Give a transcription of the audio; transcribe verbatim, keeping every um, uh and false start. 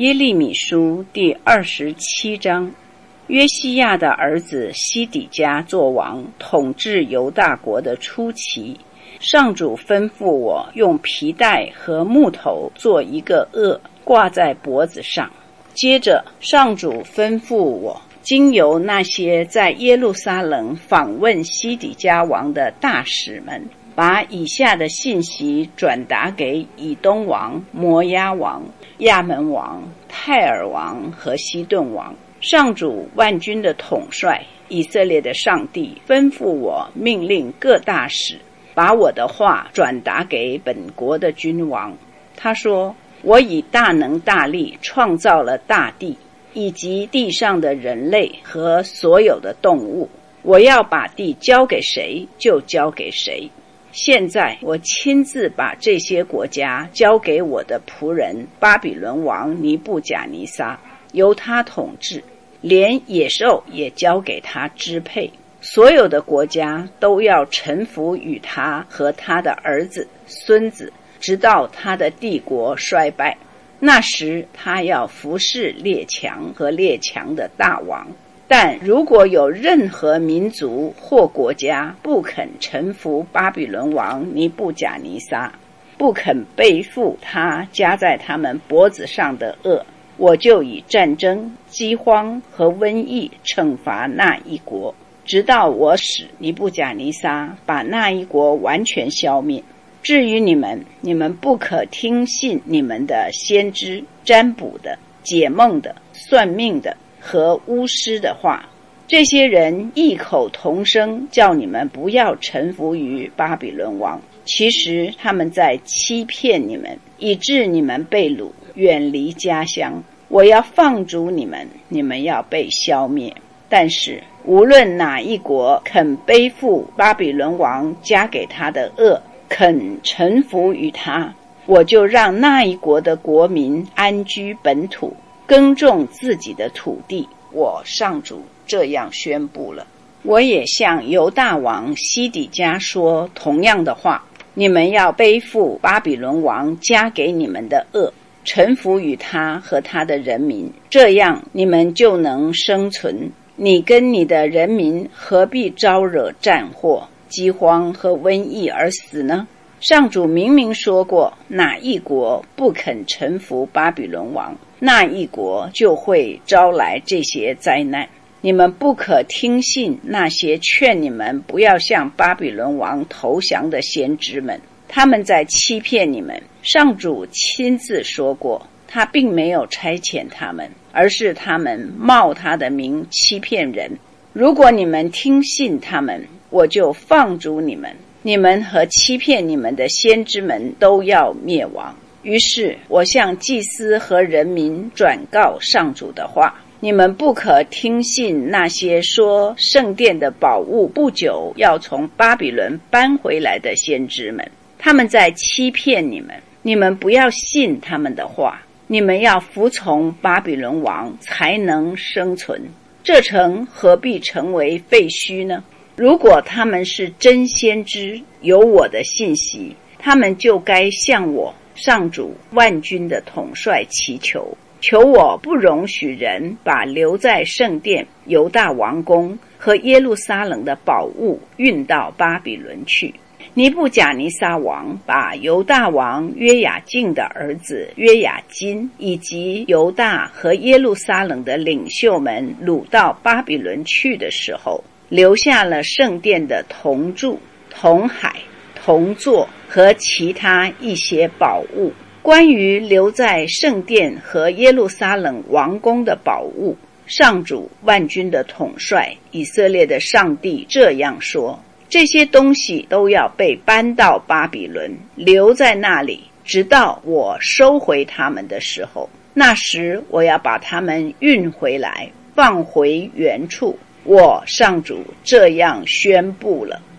耶利米书第二十七章。约西亚的儿子西底家作王，统治犹大国的初期，上主吩咐我用皮带和木头做一个轭，挂在脖子上。接着上主吩咐我经由那些在耶路撒冷访问西底家王的大使们，把以下的信息转达给以东王、摩押王、亚门王、泰尔王和西顿王。上主万军的统帅，以色列的上帝吩咐我命令各大使把我的话转达给本国的君王。他说，我以大能大力创造了大地，以及地上的人类和所有的动物，我要把地交给谁就交给谁。现在我亲自把这些国家交给我的仆人巴比伦王尼布甲尼撒，由他统治，连野兽也交给他支配。所有的国家都要臣服于他和他的儿子、孙子，直到他的帝国衰败。那时他要服侍列强和列强的大王。但如果有任何民族或国家不肯臣服巴比伦王尼布甲尼撒，不肯背负他加在他们脖子上的轭，我就以战争、饥荒和瘟疫惩罚那一国，直到我使尼布甲尼撒把那一国完全消灭。至于你们，你们不可听信你们的先知、占卜的、解梦的、算命的和巫师的话。这些人异口同声叫你们不要臣服于巴比伦王，其实他们在欺骗你们，以致你们被掳，远离家乡。我要放逐你们，你们要被消灭。但是无论哪一国肯背负巴比伦王加给他的轭，肯臣服于他，我就让那一国的国民安居本土，耕种自己的土地。我上主这样宣布了。我也向犹大王西底家说同样的话，你们要背负巴比伦王加给你们的轭，臣服于他和他的人民，这样你们就能生存。你跟你的人民何必招惹战祸、饥荒和瘟疫而死呢？上主明明说过，哪一国不肯臣服巴比伦王，那一国就会招来这些灾难。你们不可听信那些劝你们不要向巴比伦王投降的先知们，他们在欺骗你们。上主亲自说过，他并没有差遣他们，而是他们冒他的名欺骗人。如果你们听信他们，我就放逐你们，你们和欺骗你们的先知们都要灭亡。于是我向祭司和人民转告上主的话，你们不可听信那些说圣殿的宝物不久要从巴比伦搬回来的先知们，他们在欺骗你们，你们不要信他们的话，你们要服从巴比伦王才能生存。这城何必成为废墟呢？如果他们是真先知，有我的信息，他们就该向我上主万军的统帅祈求，求我不容许人把留在圣殿、犹大王宫和耶路撒冷的宝物运到巴比伦去。尼布甲尼撒王把犹大王约雅敬的儿子约雅金以及犹大和耶路撒冷的领袖们掳到巴比伦去的时候，留下了圣殿的铜柱、铜海、铜座和其他一些宝物。关于留在圣殿和耶路撒冷王宫的宝物，上主万军的统帅以色列的上帝这样说，这些东西都要被搬到巴比伦，留在那里，直到我收回他们的时候。那时我要把他们运回来，放回原处。我上主这样宣布了。